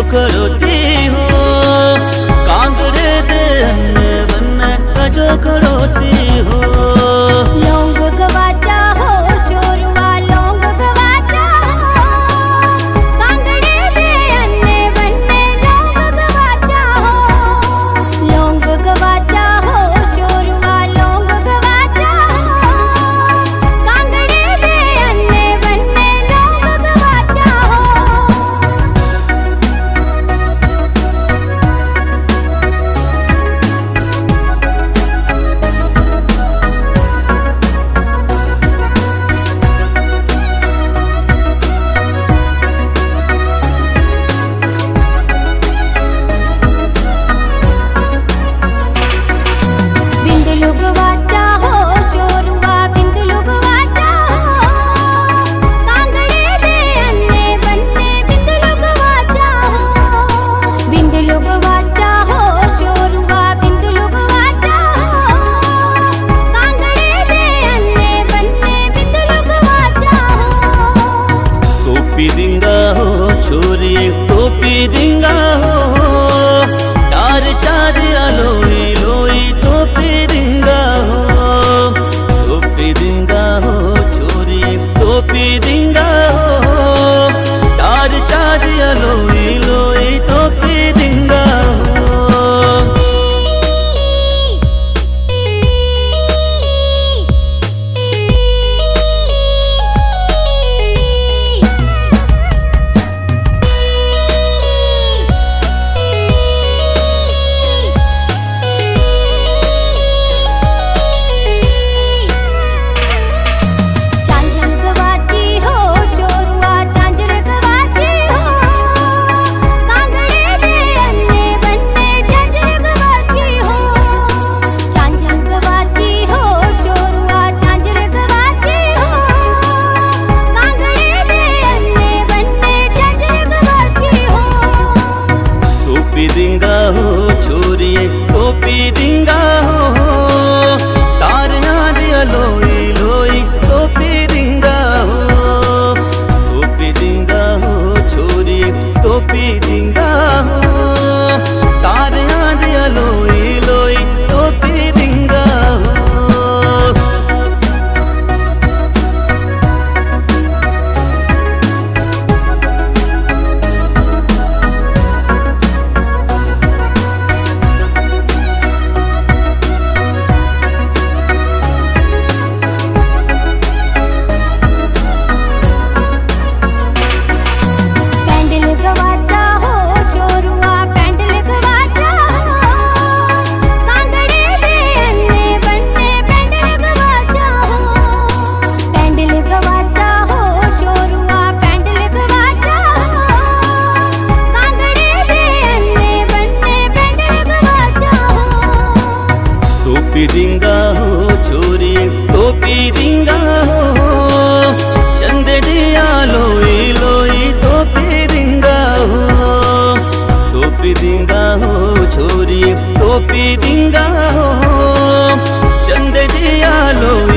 खड़ोती हो, कांगड़े दे अन्ने बन्ने कजो खड़ोती हो। लौंग गवाचा हो चोरुआ लौंग गवाचा हो, कांगड़े दे अन्ने बन्ने लौंग गवाचा हो। लौंग गवाचा हो चोरुआ लौंग गवाचा हो, कांगड़े दे अन्ने बन्ने लौंग गवाचा हो। बिंदलू गवाचा हो चोरुआ बिंदलू गवाचा हो, कांगड़े दे अन्ने बन्ने बिंदलू गवाचा हो। बिंदलू गवाचा हो चोरुआ बिंदलू गवाचा हो, कांगड़े दे अन्ने बन्ने बिंदलू गवाचा हो। टोपी दिंगा हो छोरी टोपी दिंगा हो, चार चार अलोई लोई टोपी दिंगा हो। टोपी दिंगा हो छोरी टोपी दिंगा हो, चार चार अलोई लोई टोपी दिंगा हो। चांचल गवाची हो चोरुआ चांचल गवाची हो, कांगड़े दे अन्ने बन्ने चांचल गवाची हो। चांचल गवाची हो चोरुआ चांचल गवाची हो, कांगड़े दे अन्ने बन्ने चांचल गवाची हो। टोपी दिंगा हो छोरी टोपी दिंगा हो, तार याद अलोई लोई टोपी दिंगा हो। टोपी दिंगा हो छोरी टोपी दिंगा हो, तार याद अलोई लोई टोपी दिंगा हो। पैंडल गवाचा हो चोरुआ पैंडल गवाचा हो, कांगड़े दे अन्ने बन्ने पैंडल गवाचा हो। पैंडल गवाचा हो चोरुआ पैंडल गवाचा हो, कांगड़े दे अन्ने बन्ने पैंडल गवाचा हो। टोपी दिंगा हो छोरी टोपी दिंगा हो, चंद दिया लोई लोई टोपी दिंगा हो। टोपी दिंगा हो छोरी टोपी दिंगा हो, चंद दिया लोई